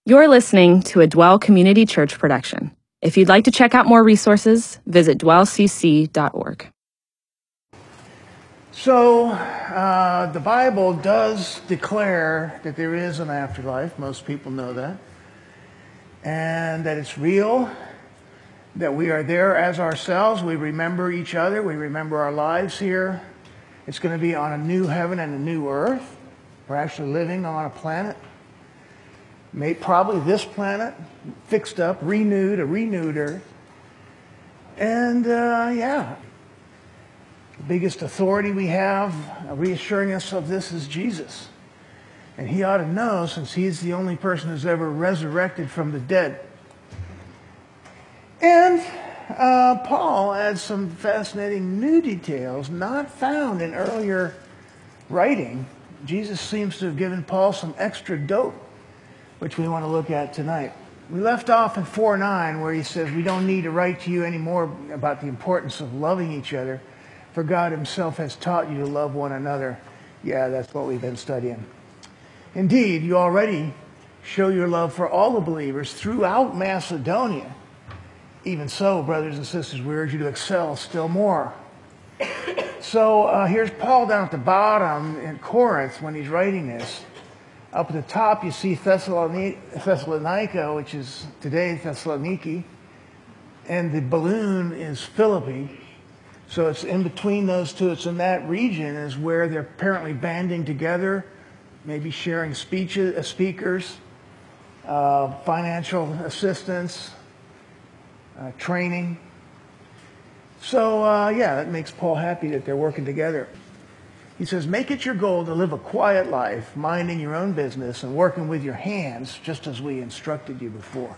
You're listening to a Dwell Community Church production. If you'd like to check out more resources, visit dwellcc.org. So, the Bible does declare that there is an afterlife. Most people know that. And that it's real, that we are there as ourselves. We remember each other. We remember our lives here. It's going to be on a new heaven and a new earth. We're actually living on a planet. Probably this planet, fixed up, renewed, a renewed earth. And, the biggest authority we have reassuring us of this is Jesus. And he ought to know, since he's the only person who's ever resurrected from the dead. And Paul adds some fascinating new details not found in earlier writing. Jesus seems to have given Paul some extra dope, which we want to look at tonight. We left off in 4:9 where he says, we don't need to write to you anymore about the importance of loving each other, for God himself has taught you to love one another. Yeah, that's what we've been studying. Indeed, you already show your love for all the believers throughout Macedonia. Even so, brothers and sisters, we urge you to excel still more. So here's Paul down at the bottom in Corinth when he's writing this. Up at the top, you see Thessalonica, which is today Thessaloniki, and the balloon is Philippi. So it's in between those two. It's in that region is where they're apparently banding together, maybe sharing speakers, financial assistance, training. So, that makes Paul happy that they're working together. He says, make it your goal to live a quiet life, minding your own business and working with your hands, just as we instructed you before.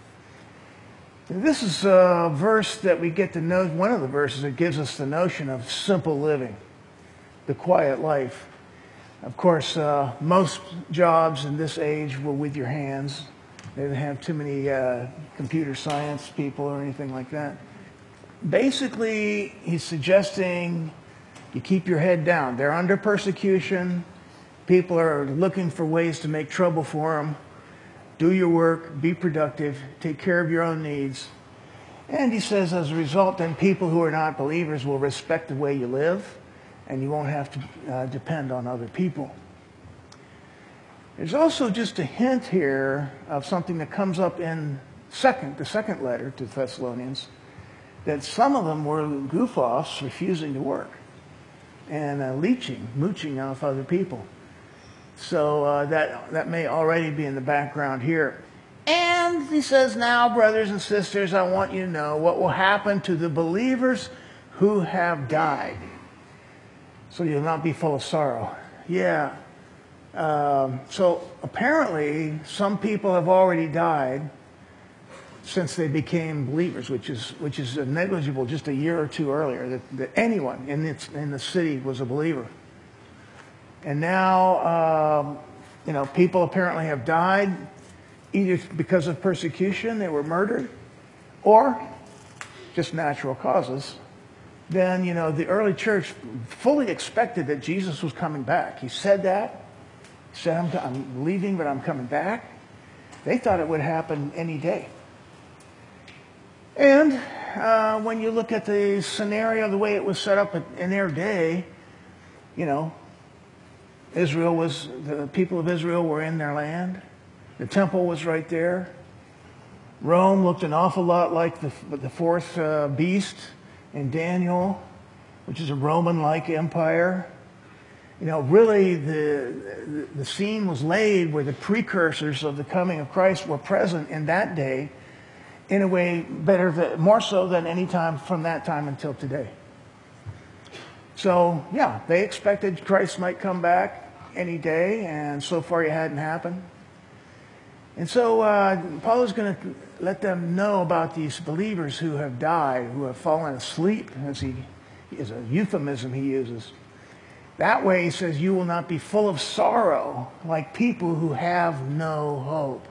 And this is a verse that we get to know, one of the verses that gives us the notion of simple living, the quiet life. Of course, most jobs in this age were with your hands. They didn't have too many computer science people or anything like that. Basically, he's suggesting you keep your head down. They're under persecution. People are looking for ways to make trouble for them. Do your work, be productive, take care of your own needs. And he says, as a result, then people who are not believers will respect the way you live, and you won't have to depend on other people. There's also just a hint here of something that comes up in the second letter to Thessalonians, that some of them were goof-offs refusing to work and mooching off other people. So that may already be in the background here. And he says, now, brothers and sisters, I want you to know what will happen to the believers who have died. So you'll not be full of sorrow. Yeah. So apparently some people have already died since they became believers, which is negligible just a year or two earlier, that anyone in the city was a believer. And now, people apparently have died either because of persecution, they were murdered, or just natural causes. Then, the early church fully expected that Jesus was coming back. He said that. He said, I'm leaving, but I'm coming back. They thought it would happen any day. And when you look at the scenario, the way it was set up in their day, the people of Israel were in their land. The temple was right there. Rome looked an awful lot like the fourth beast in Daniel, which is a Roman-like empire. Really the scene was laid where the precursors of the coming of Christ were present in that day in a way more so than any time from that time until today. So, they expected Christ might come back any day, and so far it hadn't happened. And so Paul is going to let them know about these believers who have died, who have fallen asleep, as is a euphemism he uses. That way, he says, you will not be full of sorrow like people who have no hope.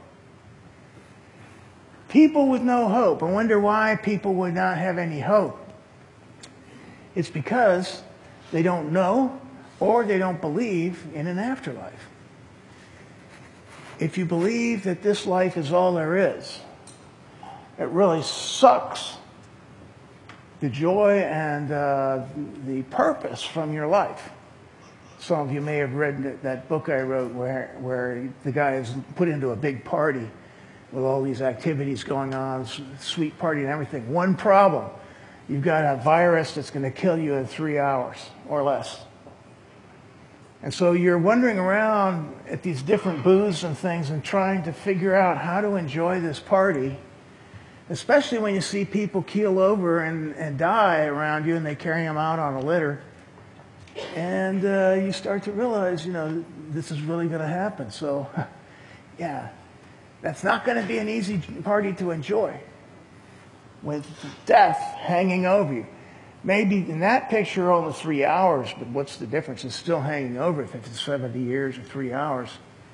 People with no hope. I wonder why people would not have any hope. It's because they don't know or they don't believe in an afterlife. if you believe that this life is all there is, it really sucks the joy and the purpose from your life. Some of you may have read that book I wrote where the guy is put into a big party with all these activities going on, sweet party and everything. One problem, you've got a virus that's going to kill you in 3 hours or less. And so you're wandering around at these different booths and things and trying to figure out how to enjoy this party, especially when you see people keel over and die around you and they carry them out on a litter. And you start to realize, this is really going to happen. So, yeah, that's not going to be an easy party to enjoy with death hanging over you. Maybe in that picture only 3 hours, but what's the difference? It's still hanging over if it's 70 years or 3 hours.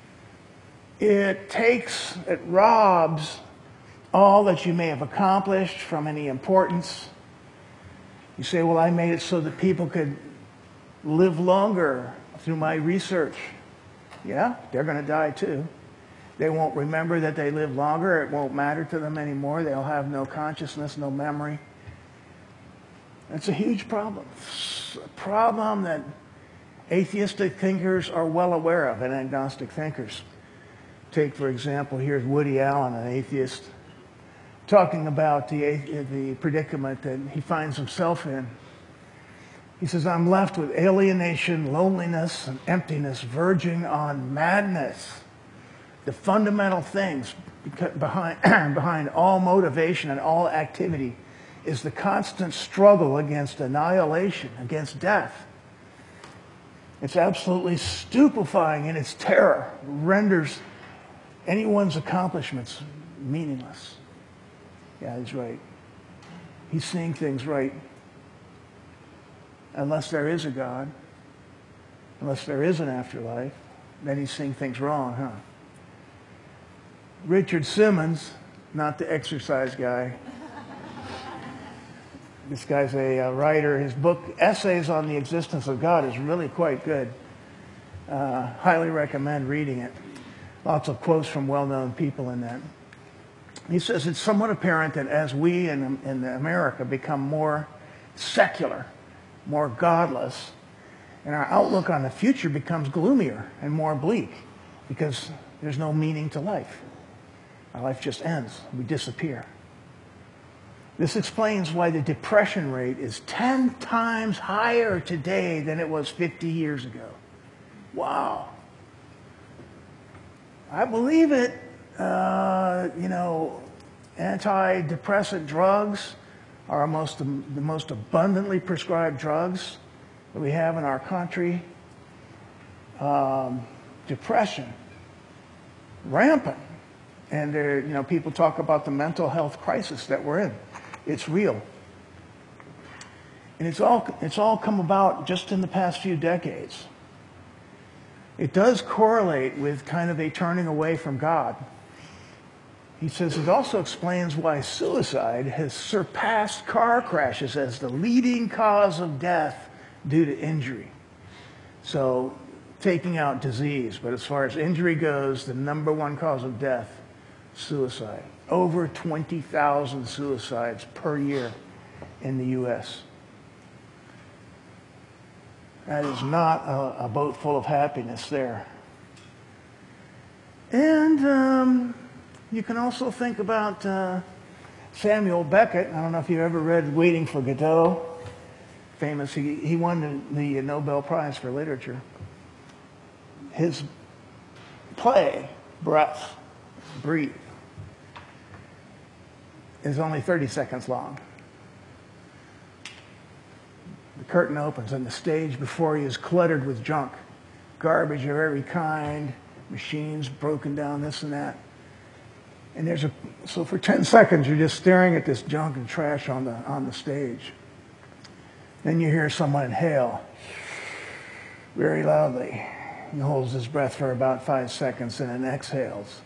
It robs all that you may have accomplished from any importance. You say, well, I made it so that people could live longer through my research. Yeah, they're going to die too. They won't remember that they lived longer. It won't matter to them anymore. They'll have no consciousness, no memory. It's a huge problem. It's a problem that atheistic thinkers are well aware of, and agnostic thinkers. Take, for example, here's Woody Allen, an atheist, talking about the predicament that he finds himself in. He says, I'm left with alienation, loneliness, and emptiness verging on madness. The fundamental things behind all motivation and all activity is the constant struggle against annihilation, against death. It's absolutely stupefying in its terror, renders anyone's accomplishments meaningless. Yeah, he's right. He's seeing things right. Unless there is a God, unless there is an afterlife, then he's seeing things wrong, huh? Richard Simmons, not the exercise guy. This guy's a writer. His book, Essays on the Existence of God, is really quite good. Highly recommend reading it. Lots of quotes from well-known people in that. He says it's somewhat apparent that as we in America become more secular, more godless, and our outlook on the future becomes gloomier and more bleak because there's no meaning to life. Our life just ends. We disappear. This explains why the depression rate is 10 times higher today than it was 50 years ago. Wow. I believe it. Antidepressant drugs are the most abundantly prescribed drugs that we have in our country. Depression, rampant. And people talk about the mental health crisis that we're in. It's real. And it's all come about just in the past few decades. It does correlate with kind of a turning away from God. He says it also explains why suicide has surpassed car crashes as the leading cause of death due to injury. So, taking out disease, but as far as injury goes, the number one cause of death, suicide. Over 20,000 suicides per year in the U.S. That is not a boat full of happiness there. And you can also think about Samuel Beckett. I don't know if you've ever read Waiting for Godot. Famous. He won the Nobel Prize for Literature. His play, Breathe, is only 30 seconds long. The curtain opens and the stage before you is cluttered with junk. Garbage of every kind, machines broken down, this and that. And so for 10 seconds you're just staring at this junk and trash on the stage. Then you hear someone inhale very loudly. He holds his breath for about 5 seconds and then exhales.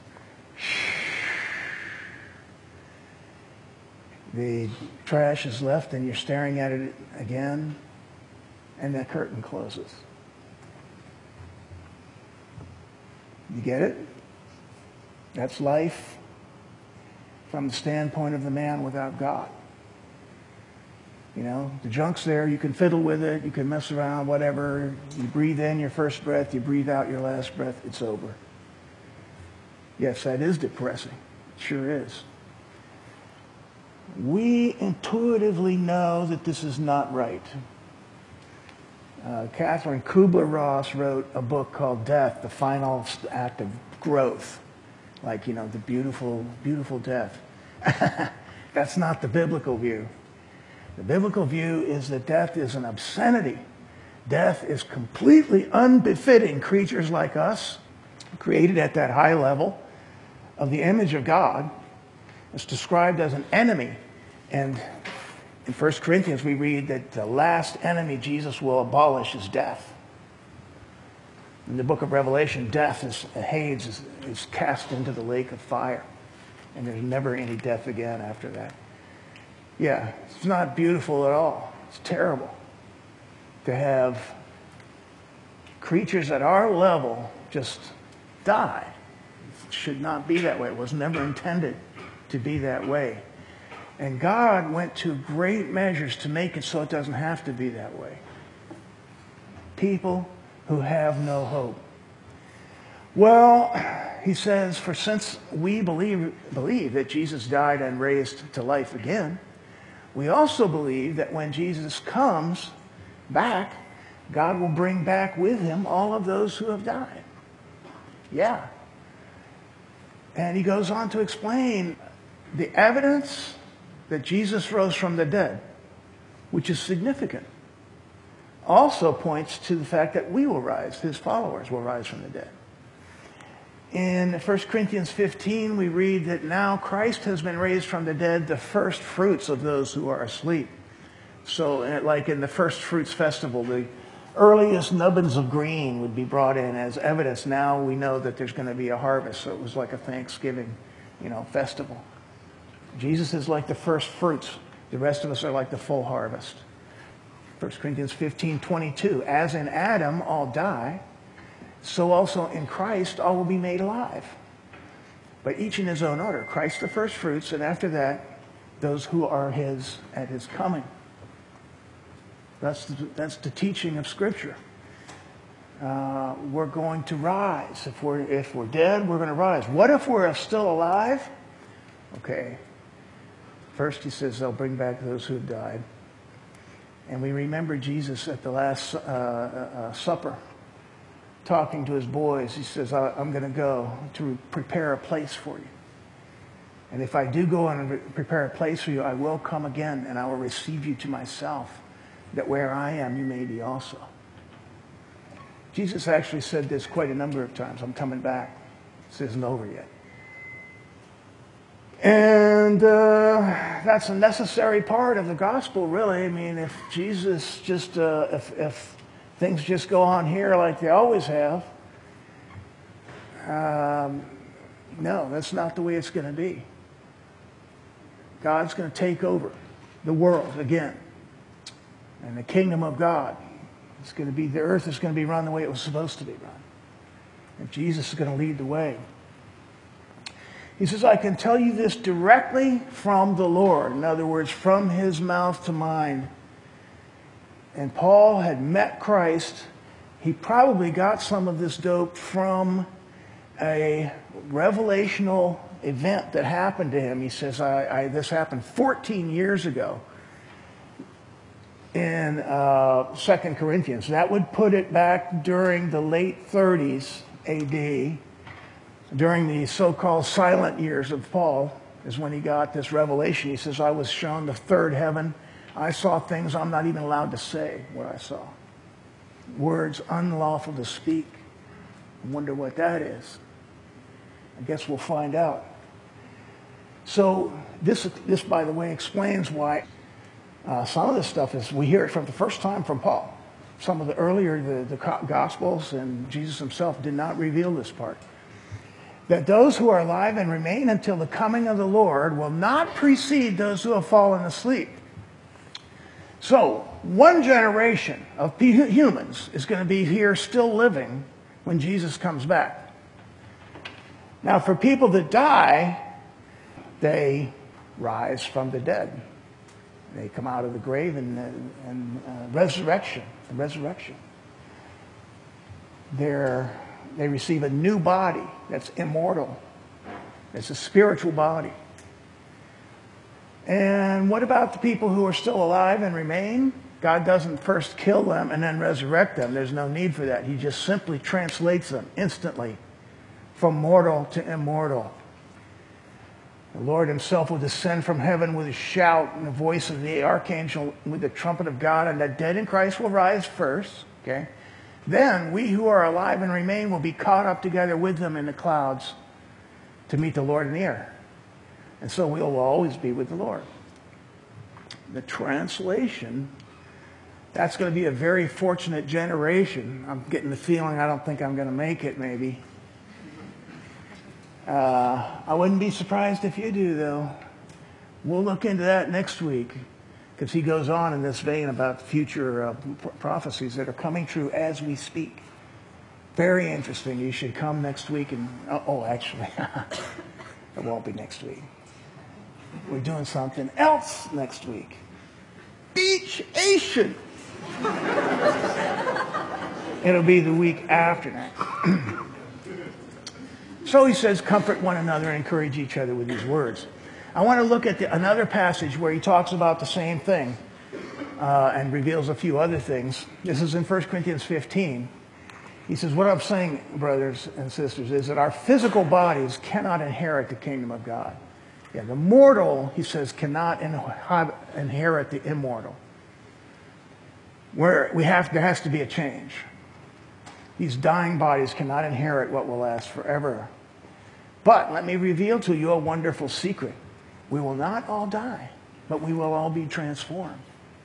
The trash is left and you're staring at it again, and the curtain closes. You get it? That's life from the standpoint of the man without God. You know, the junk's there. You can fiddle with it. You can mess around, whatever. You breathe in your first breath. You breathe out your last breath. It's over. Yes, that is depressing. It sure is. We intuitively know that this is not right. Catherine Kubler-Ross wrote a book called Death, the Final Act of Growth. Like, you know, the beautiful, beautiful death. That's not the biblical view. The biblical view is that death is an obscenity. Death is completely unbefitting creatures like us, created at that high level of the image of God. It's described as an enemy. And in 1 Corinthians, we read that the last enemy Jesus will abolish is death. In the book of Revelation, death Hades is cast into the lake of fire. And there's never any death again after that. Yeah, it's not beautiful at all. It's terrible to have creatures at our level just die. It should not be that way. It was never intended to be that way. And God went to great measures to make it so it doesn't have to be that way. People who have no hope. Well, he says, for since we believe that Jesus died and raised to life again, we also believe that when Jesus comes back, God will bring back with him all of those who have died. Yeah. And he goes on to explain the evidence that Jesus rose from the dead, which is significant, also points to the fact that we will rise, his followers will rise from the dead. In 1 Corinthians 15, we read that now Christ has been raised from the dead, the first fruits of those who are asleep. So like in the first fruits festival, the earliest nubbins of green would be brought in as evidence. Now we know that there's going to be a harvest. So it was like a Thanksgiving, festival. Jesus is like the first fruits. The rest of us are like the full harvest. 1 Corinthians 15:22, as in Adam all die, so also in Christ all will be made alive. But each in his own order. Christ the first fruits, and after that, those who are his at his coming. That's the teaching of Scripture. We're going to rise. If we're dead, we're going to rise. What if we're still alive? Okay. First, he says they'll bring back those who have died. And we remember Jesus at the Last Supper talking to his boys. He says, I'm going to go to prepare a place for you. And if I do go and prepare a place for you, I will come again and I will receive you to myself, that where I am, you may be also. Jesus actually said this quite a number of times. I'm coming back. This isn't over yet. And that's a necessary part of the gospel, really. I mean, if Jesus just, if things just go on here like they always have, no, that's not the way it's going to be. God's going to take over the world again. And the kingdom of God is going to be, the earth is going to be run the way it was supposed to be run. And Jesus is going to lead the way. He says, I can tell you this directly from the Lord. In other words, from his mouth to mine. And Paul had met Christ. He probably got some of this dope from a revelational event that happened to him. He says, this happened 14 years ago in 2 Corinthians. That would put it back during the late 30s AD. During the so-called silent years of Paul is when he got this revelation. He says, I was shown the third heaven. I saw things I'm not even allowed to say what I saw. Words unlawful to speak. I wonder what that is. I guess we'll find out. So this by the way, explains why some of this stuff is, we hear it from the first time from Paul. Some of the earlier, the Gospels and Jesus himself did not reveal this part. That those who are alive and remain until the coming of the Lord will not precede those who have fallen asleep. So, one generation of humans is going to be here still living when Jesus comes back. Now, for people that die, they rise from the dead. They come out of the grave and resurrection. The resurrection. They receive a new body that's immortal. It's a spiritual body. And what about the people who are still alive and remain? God doesn't first kill them and then resurrect them. There's no need for that. He just simply translates them instantly from mortal to immortal. The Lord himself will descend from heaven with a shout and the voice of the archangel with the trumpet of God, and the dead in Christ will rise first. Okay? Then we who are alive and remain will be caught up together with them in the clouds to meet the Lord in the air. And so we will always be with the Lord. The translation, that's going to be a very fortunate generation. I'm getting the feeling I don't think I'm going to make it, maybe. I wouldn't be surprised if you do, though. We'll look into that next week, because he goes on in this vein about future prophecies that are coming true as we speak. Very interesting. You should come next week. And actually, it won't be next week. We're doing something else next week. Beach-ation. It'll be the week after that. So he says, comfort one another and encourage each other with these words. I want to look at another passage where he talks about the same thing and reveals a few other things. This is in 1 Corinthians 15. He says, what I'm saying, brothers and sisters, is that our physical bodies cannot inherit the kingdom of God. Yeah, the mortal, he says, cannot inherit the immortal. There has to be a change. These dying bodies cannot inherit what will last forever. But let me reveal to you a wonderful secret. We will not all die, but we will all be transformed.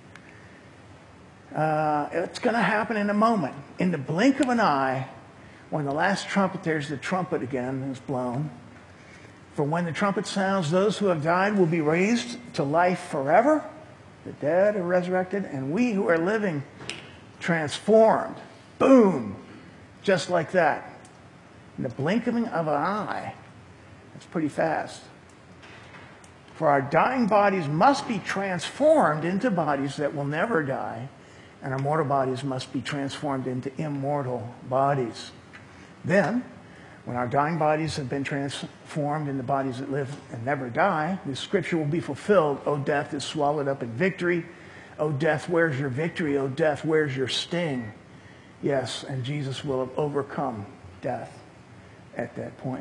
It's going to happen in a moment. In the blink of an eye, when the last trumpet, there's the trumpet again, is blown. For when the trumpet sounds, those who have died will be raised to life forever. The dead are resurrected, and we who are living transformed. Boom! Just like that. In the blink of an eye. It's pretty fast. For our dying bodies must be transformed into bodies that will never die, and our mortal bodies must be transformed into immortal bodies. Then, when our dying bodies have been transformed into bodies that live and never die, the scripture will be fulfilled. O death is swallowed up in victory. O death, where's your victory? O death, where's your sting? Yes, and Jesus will have overcome death at that point.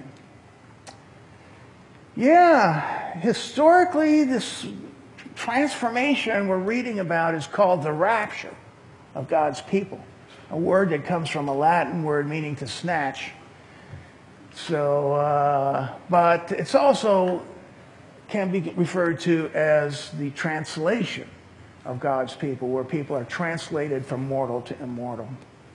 Yeah, historically, this transformation we're reading about is called the rapture of God's people, a word that comes from a Latin word meaning to snatch. So, but it's also can be referred to as the translation of God's people, where people are translated from mortal to immortal.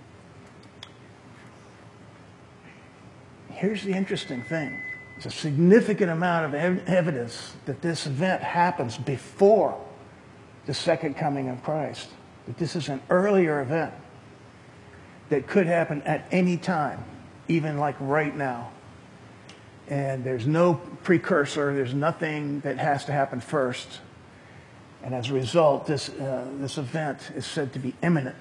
Here's the interesting thing. There's a significant amount of evidence that this event happens before the second coming of Christ. That this is an earlier event that could happen at any time, even like right now. And there's no precursor. There's nothing that has to happen first. And as a result, this event is said to be imminent.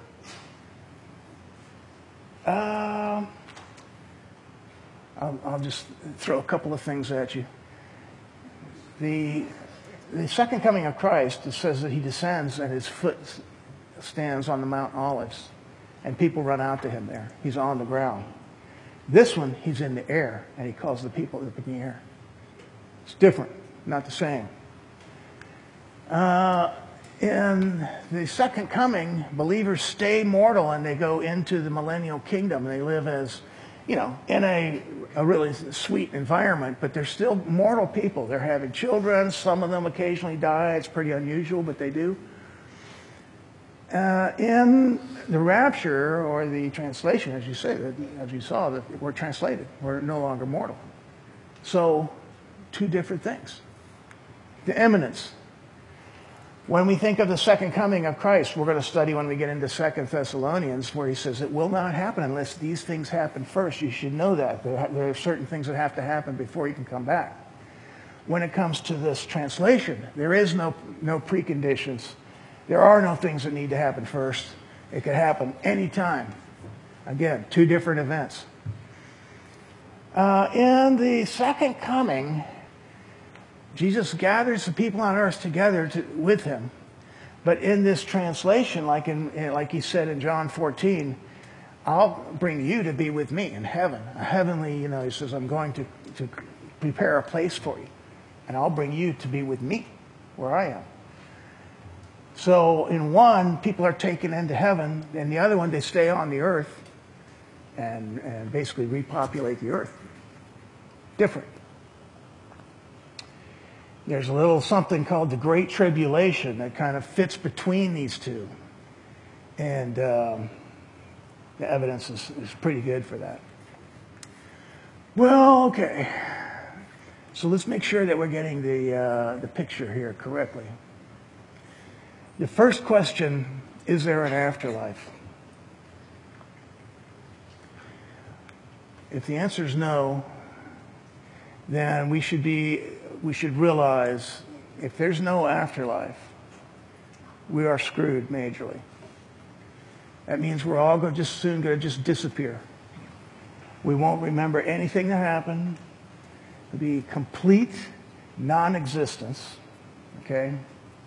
I'll just throw a couple of things at you. The second coming of Christ, it says that he descends and his foot stands on the Mount Olives. And people run out to him there. He's on the ground. This one, he's in the air, and he calls the people up in the air. It's different, not the same. In the second coming, believers stay mortal, and they go into the millennial kingdom. They live as, in a really sweet environment, but they're still mortal people. They're having children. Some of them occasionally die. It's pretty unusual, but they do. In the rapture, or the translation, as you say, as you saw, that we're translated. We're no longer mortal. So, two different things. The imminence. When we think of the second coming of Christ, we're going to study when we get into 2 Thessalonians, where he says it will not happen unless these things happen first. You should know that. There are certain things that have to happen before he can come back. When it comes to this translation, there is no preconditions. There are no things that need to happen first. It could happen anytime. Again, two different events. In the second coming, Jesus gathers the people on earth together with him. But in this translation, like he said in John 14, I'll bring you to be with me in heaven. A heavenly, he says, I'm going to prepare a place for you. And I'll bring you to be with me where I am. So in one, people are taken into heaven. In the other one, they stay on the earth and basically repopulate the earth. Different. There's a little something called the Great Tribulation that kind of fits between these two. And the evidence is pretty good for that. Well, okay. So let's make sure that we're getting the picture here correctly. The first question, is there an afterlife? If the answer is no, then we should realize if there's no afterlife, we are screwed majorly. That means we're all going to just disappear. We won't remember anything that happened. It'll be complete non-existence. Okay?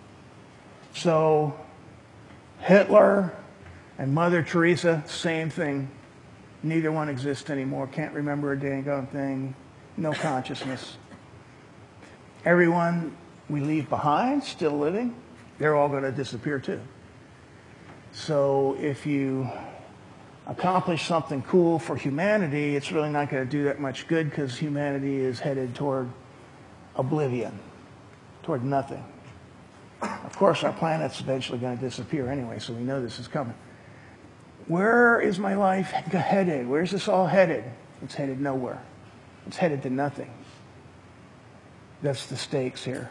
So Hitler and Mother Teresa, same thing. Neither one exists anymore. Can't remember a dang thing. No consciousness. Everyone we leave behind, still living, they're all going to disappear too. So if you accomplish something cool for humanity, it's really not going to do that much good because humanity is headed toward oblivion, toward nothing. Of course, our planet's eventually going to disappear anyway, so we know this is coming. Where is my life headed? Where's this all headed? It's headed nowhere. It's headed to nothing. That's the stakes here.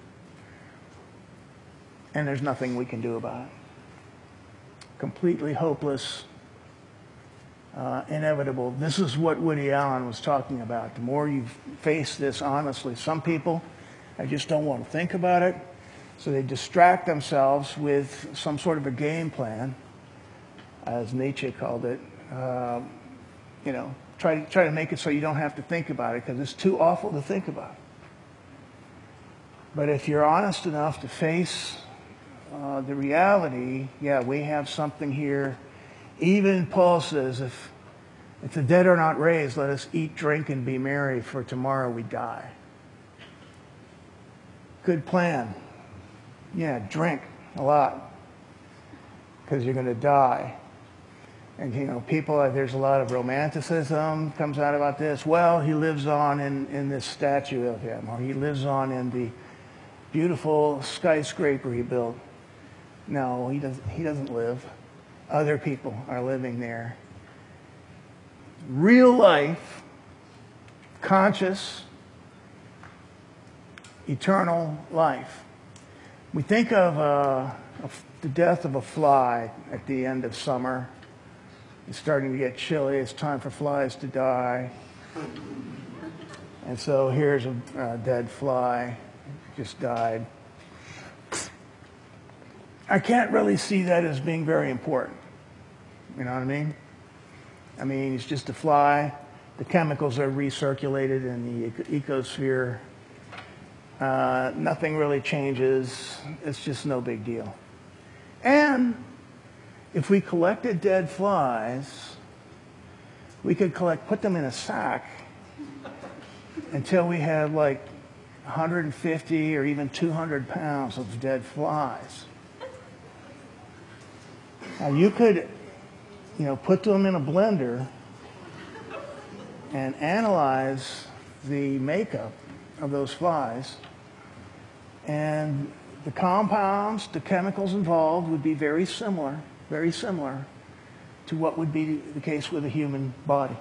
And there's nothing we can do about it. Completely hopeless, inevitable. This is what Woody Allen was talking about. The more you face this honestly, some people, I just don't want to think about it. So they distract themselves with some sort of a game plan, as Nietzsche called it. Try to make it so you don't have to think about it because it's too awful to think about. But if you're honest enough to face the reality, yeah, we have something here. Even Paul says, if the dead are not raised, let us eat, drink, and be merry, for tomorrow we die. Good plan. Yeah, drink a lot because you're going to die. And, there's a lot of romanticism comes out about this. Well, he lives on in this statue of him, or he lives on in the beautiful skyscraper he built. No, he doesn't live. Other people are living there. Real life, conscious, eternal life. We think of the death of a fly at the end of summer. It's starting to get chilly. It's time for flies to die. And so here's a dead fly. Just died. I can't really see that as being very important. You know what I mean? I mean, it's just a fly. The chemicals are recirculated in the ecosphere. Nothing really changes. It's just no big deal. And if we collected dead flies, we could put them in a sack until we had like 150 or even 200 pounds of dead flies. Now you could, put them in a blender and analyze the makeup of those flies, and the compounds, the chemicals involved would be very similar to what would be the case with a human body.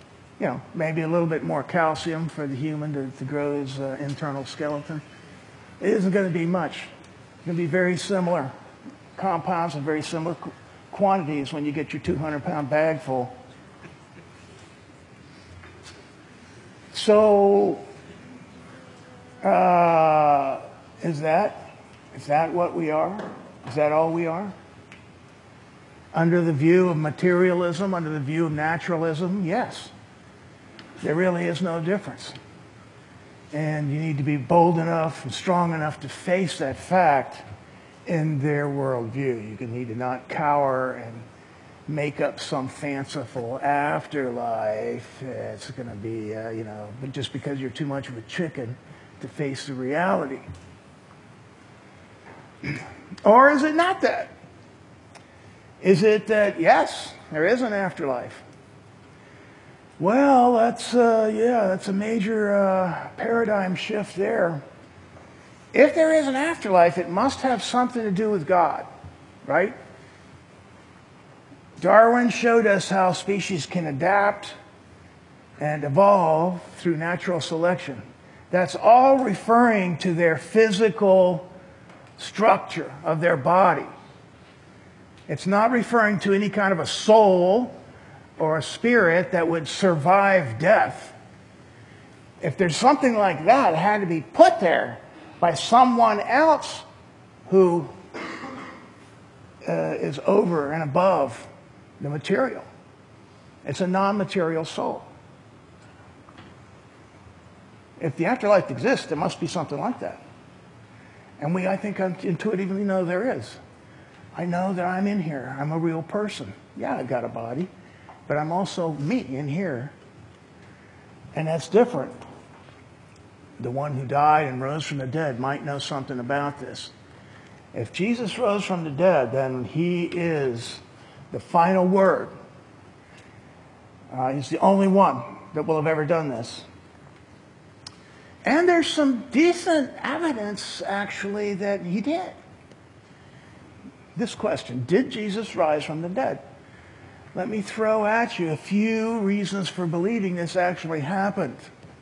Maybe a little bit more calcium for the human to grow his internal skeleton. It isn't going to be much. It's going to be very similar compounds and very similar quantities when you get your 200-pound bag full. So, is that what we are? Is that all we are? Under the view of materialism, under the view of naturalism, yes. There really is no difference. And you need to be bold enough and strong enough to face that fact in their worldview. You need to not cower and make up some fanciful afterlife. It's going to be, but just because you're too much of a chicken to face the reality. Or is it not that? Is it that, yes, there is an afterlife? Well, that's a major paradigm shift there. If there is an afterlife, it must have something to do with God, right? Darwin showed us how species can adapt and evolve through natural selection. That's all referring to their physical structure of their body. It's not referring to any kind of a soul or a spirit that would survive death. If there's something like that, it had to be put there by someone else who is over and above the material. It's a non-material soul. If the afterlife exists, there must be something like that. And I think intuitively know there is. I know that I'm in here. I'm a real person. Yeah, I've got a body, but I'm also me in here. And that's different. The one who died and rose from the dead might know something about this. If Jesus rose from the dead, then he is the final word. He's the only one that will have ever done this. And there's some decent evidence, actually, that he did. This question, did Jesus rise from the dead? Let me throw at you a few reasons for believing this actually happened.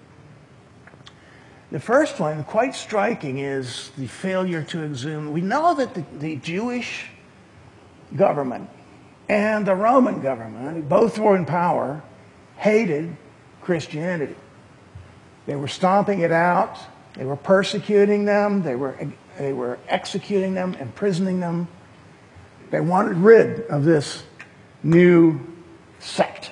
The first one, quite striking, is the failure to exhume. We know that the Jewish government and the Roman government, both were in power, hated Christianity. They were stomping it out. They were persecuting them. They were executing them, imprisoning them. They wanted rid of this new sect.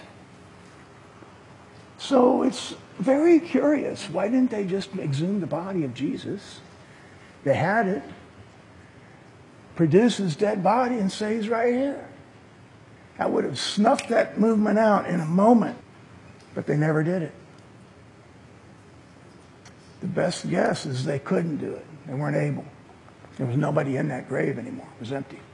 So it's very curious. Why didn't they just exhume the body of Jesus? They had it. Produce his dead body and say he's right here. I would have snuffed that movement out in a moment, but they never did it. The best guess is they couldn't do it. They weren't able. There was nobody in that grave anymore. It was empty.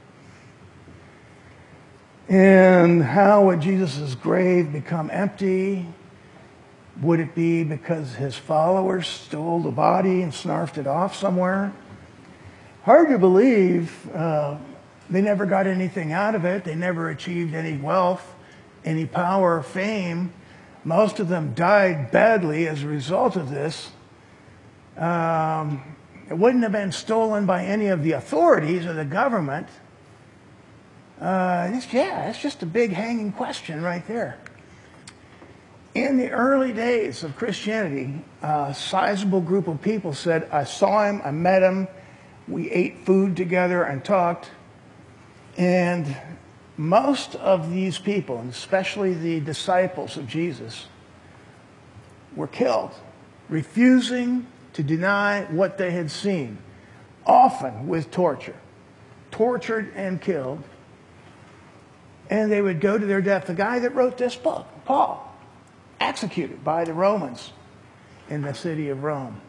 And how would Jesus' grave become empty? Would it be because his followers stole the body and snarfed it off somewhere? Hard to believe. They never got anything out of it. They never achieved any wealth, any power or fame. Most of them died badly as a result of this. It wouldn't have been stolen by any of the authorities or the government. It's just a big hanging question right there. In the early days of Christianity, a sizable group of people said, I saw him, I met him, we ate food together and talked. And most of these people, and especially the disciples of Jesus, were killed, refusing to deny what they had seen, often with torture. Tortured and killed. And they would go to their death. The guy that wrote this book, Paul, executed by the Romans in the city of Rome.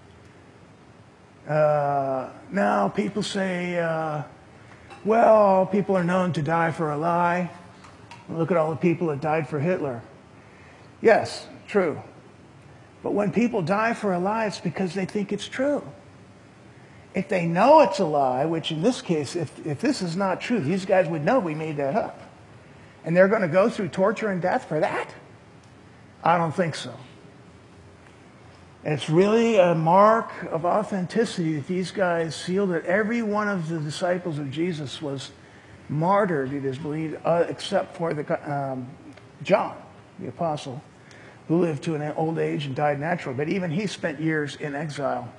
Now people say, well, people are known to die for a lie. Look at all the people that died for Hitler. Yes, true. But when people die for a lie, it's because they think it's true. If they know it's a lie, which in this case, if this is not true, these guys would know we made that up. And they're going to go through torture and death for that? I don't think so. It's really a mark of authenticity that these guys feel that every one of the disciples of Jesus was martyred, it is believed, except for John, the apostle, who lived to an old age and died naturally. But even he spent years in exile.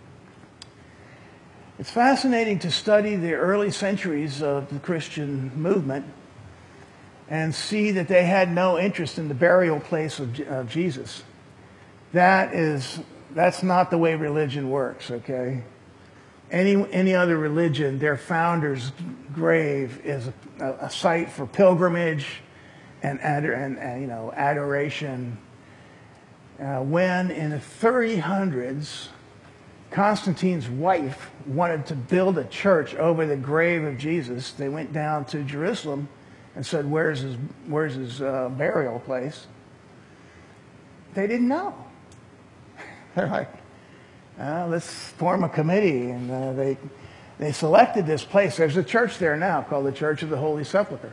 It's fascinating to study the early centuries of the Christian movement and see that they had no interest in the burial place of Jesus. That's not the way religion works, okay? Any other religion, their founder's grave is a site for pilgrimage and adoration. When in the 300s, Constantine's wife wanted to build a church over the grave of Jesus, they went down to Jerusalem and said, "Where's his burial place?" They didn't know. They're like, let's form a committee, and they selected this place. There's a church there now called the Church of the Holy Sepulchre.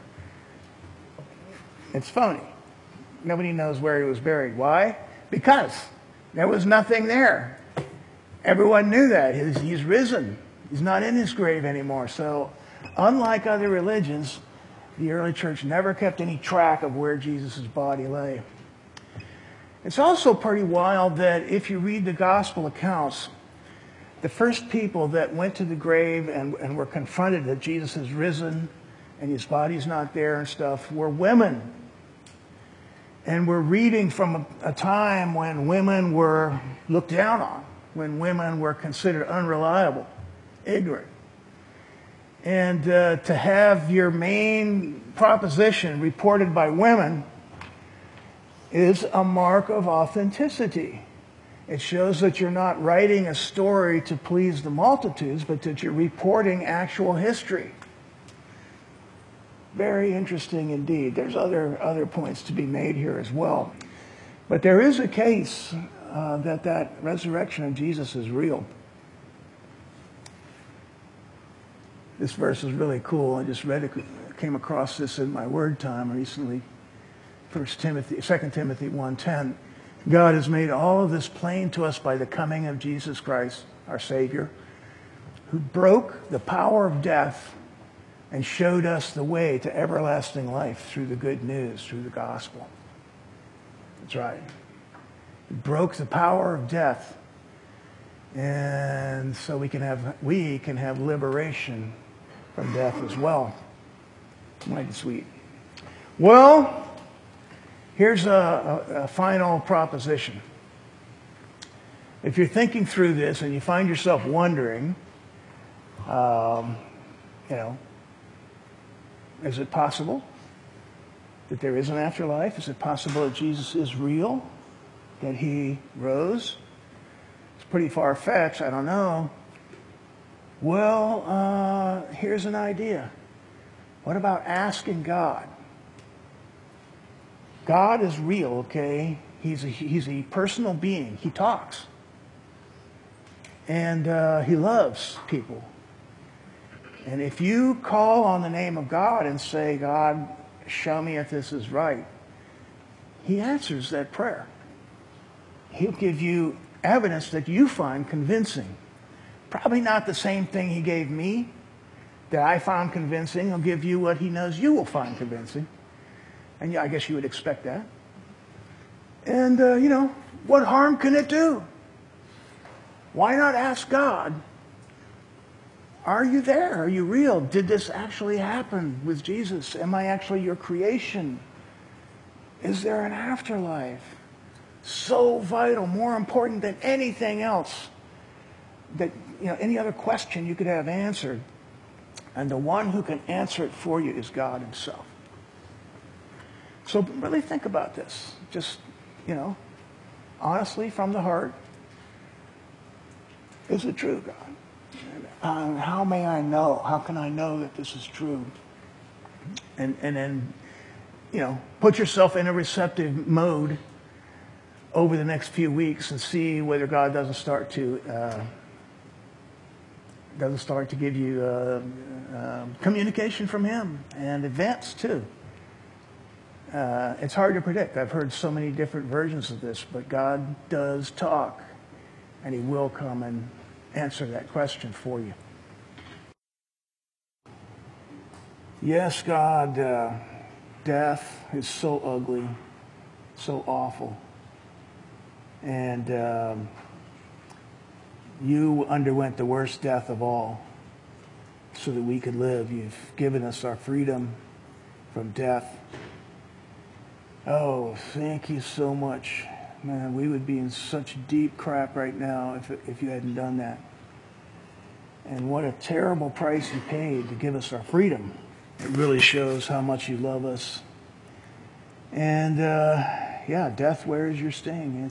It's phony. Nobody knows where he was buried. Why? Because there was nothing there. Everyone knew that. He's risen. He's not in his grave anymore. So, unlike other religions, the early church never kept any track of where Jesus' body lay. It's also pretty wild that if you read the gospel accounts, the first people that went to the grave and were confronted that Jesus has risen and his body's not there and stuff were women. And we're reading from a time when women were looked down on, when women were considered unreliable, ignorant. And to have your main proposition reported by women is a mark of authenticity. It shows that you're not writing a story to please the multitudes, but that you're reporting actual history. Very interesting indeed. There's other points to be made here as well. But there is a case that resurrection of Jesus is real. This verse is really cool. I just read it, came across this in my word time recently. 2 Timothy 1:10. God has made all of this plain to us by the coming of Jesus Christ, our Savior, who broke the power of death and showed us the way to everlasting life through the good news, through the gospel. That's right. He broke the power of death, and so we can have liberation from death as well. Mighty sweet. Well, here's a final proposition. If you're thinking through this and you find yourself wondering, is it possible that there is an afterlife? Is it possible that Jesus is real? That he rose? It's pretty far-fetched. I don't know. Well, here's an idea. What about asking God? God is real, okay? He's a personal being. He talks. And he loves people. And if you call on the name of God and say, God, show me if this is right, he answers that prayer. He'll give you evidence that you find convincing. Probably not the same thing he gave me that I found convincing. He'll give you what he knows you will find convincing. And yeah, I guess you would expect that. And, what harm can it do? Why not ask God, are you there? Are you real? Did this actually happen with Jesus? Am I actually your creation? Is there an afterlife? So vital, more important than anything else that, any other question you could have answered. And the one who can answer it for you is God himself. So really think about this. Just, honestly, from the heart. Is it true, God? How may I know? How can I know that this is true? And then, put yourself in a receptive mode over the next few weeks and see whether God doesn't start to give you communication from him and events too. It's hard to predict. I've heard so many different versions of this, but God does talk. and he will come and answer that question for you. Yes, God, death is so ugly, so awful. And you underwent the worst death of all so that we could live. You've given us our freedom from death. Oh, thank you so much. Man, we would be in such deep crap right now if you hadn't done that. And what a terrible price you paid to give us our freedom. It really shows how much you love us. And yeah, death, where is your sting?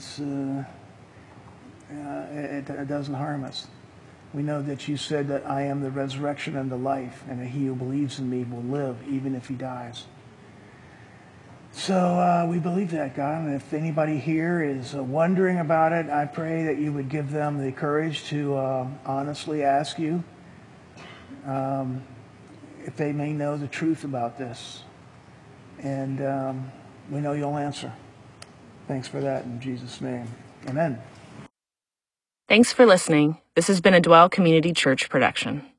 It doesn't harm us. We know that you said that I am the resurrection and the life, and that he who believes in me will live even if he dies. So we believe that, God. And if anybody here is wondering about it, I pray that you would give them the courage to honestly ask you if they may know the truth about this. And we know you'll answer. Thanks for that in Jesus' name. Amen. Thanks for listening. This has been a Dwell Community Church production.